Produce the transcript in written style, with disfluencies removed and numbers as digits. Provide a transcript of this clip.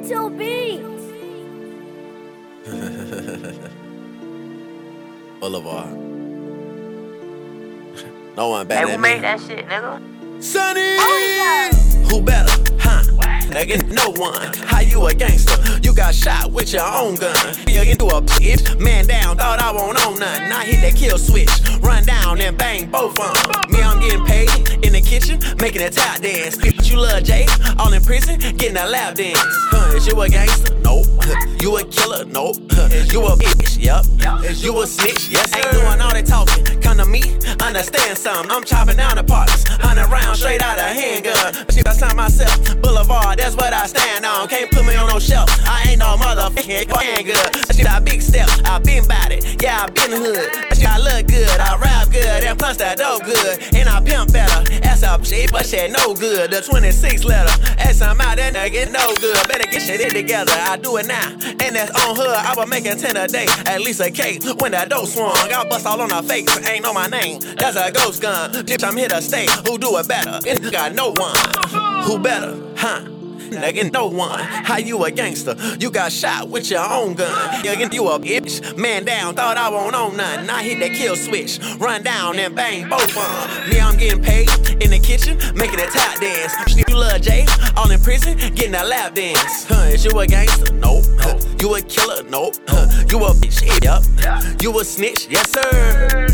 Mental Beats. Boulevard. No one better Hey, than who made that shit, nigga? Sonny! Oh, yeah. Who better? Huh? Nigga, no one. How you a gangster? You got shot with your own gun. You into a bitch. Man down, thought I won't own nothing. I hit that kill switch. Run down and bang both of them. Me, I'm getting paid in the kitchen, making a tap dance. But you love Jay, all in prison, getting a lap dance. Is you a gangster? Nope. You a killer? Nope. You a bitch? Yep. Is you a snitch? Yes, sir. Ain't doing all that talking. Come to me, understand something. I'm chopping down the parts. 100 rounds straight out of handgun. Shit, I signed myself. Boulevard, that's what I stand on. Can't put me on no shelf. I ain't no motherfucking good. Shit, I big step. I been bout it. Yeah, I been hood. Shit, I look good. I rap good. And plus that dope good. And I pimp better. Ass up shit, but shit no good. The 26 letter. Ass I'm out, that nigga no good. Better get shit in together. I do it now. And that's on her. I was making 10 a day. At least a K. When that dope swung, I bust all on her face. Ain't know my name. That's a ghost gun. Bitch, I'm here to stay. Who do it better? It got no one. Who better? Huh? Nigga, no one. How you a gangster? You got shot with your own gun. You a bitch. Man down, thought I won't own nothing. I hit that kill switch. Run down and bang both of them. Me, I'm getting paid in the kitchen, making a tap dance. You love Jay, all in prison, getting a lap dance. Is you a gangster? Nope. You a killer? Nope. You a bitch? Yep. You a snitch? Yes, sir.